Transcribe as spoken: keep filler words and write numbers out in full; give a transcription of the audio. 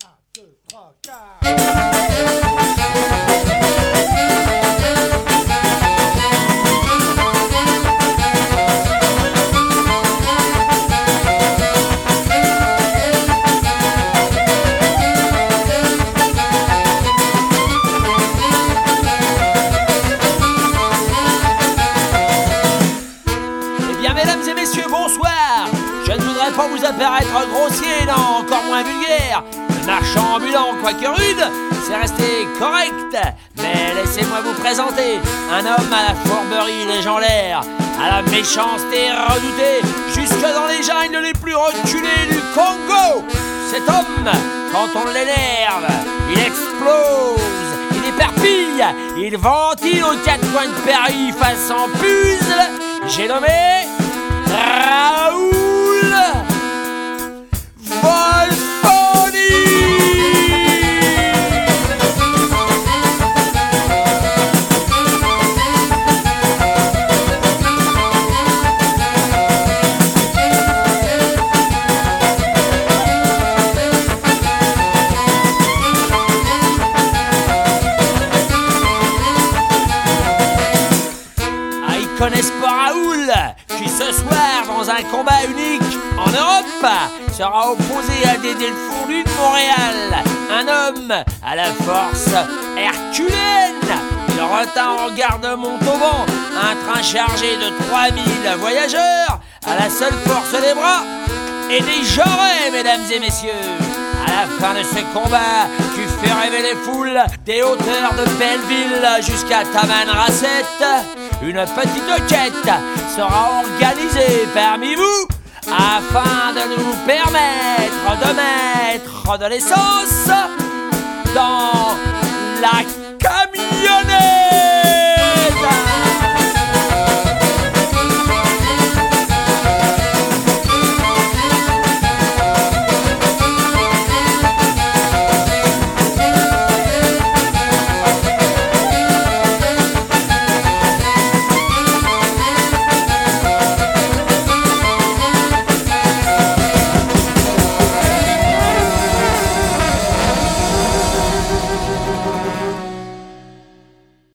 Pas vous apparaître grossier, non, encore moins vulgaire. Le marchand ambulant, quoique rude, c'est resté correct. Mais laissez-moi vous présenter un homme à la fourberie légendaire, à la méchanceté redoutée, jusque dans les jungles les plus reculées du Congo. Cet homme, quand on l'énerve, il explose, il éperpille, il ventile aux quatre coins de Paris façon puzzle. J'ai nommé Raoul Wolfoni. Ah, ils connaissent pas Raoul, qui ce soir, dans un combat unique en Europe, sera opposé à Dédé le Fournu de Montréal, un homme à la force herculéenne. Il retint en garde Montauban un train chargé de trois mille voyageurs à la seule force des bras et des jarrets, mesdames et messieurs. À la fin de ce combat, qui fait rêver les foules des hauteurs de Belleville jusqu'à Tamanrasset, une petite quête sera organisée parmi vous afin de nous permettre de mettre de l'essence dans la camionnette.